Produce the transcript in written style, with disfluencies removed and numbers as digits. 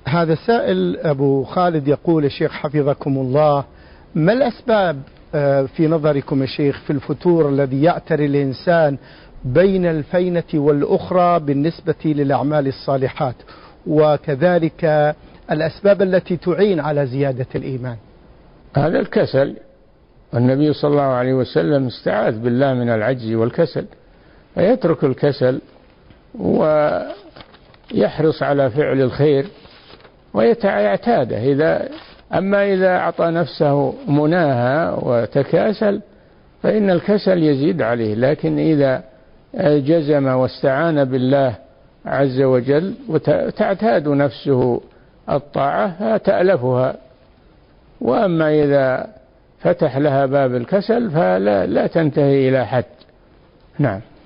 هذا السائل أبو خالد يقول: الشيخ حفظكم الله، ما الأسباب في نظركم يا شيخ في الفتور الذي يعتري الإنسان بين الفينة والأخرى بالنسبة للأعمال الصالحات، وكذلك الأسباب التي تعين على زيادة الإيمان؟ هذا الكسل، والنبي صلى الله عليه وسلم استعاذ بالله من العجز والكسل، فيترك الكسل ويحرص على فعل الخير ويعتاده. أما إذا أعطى نفسه مناهة وتكاسل فإن الكسل يزيد عليه، لكن إذا جزم واستعان بالله عز وجل وتعتاد نفسه الطاعة تألفها. وأما إذا فتح لها باب الكسل فلا تنتهي إلى حد. نعم.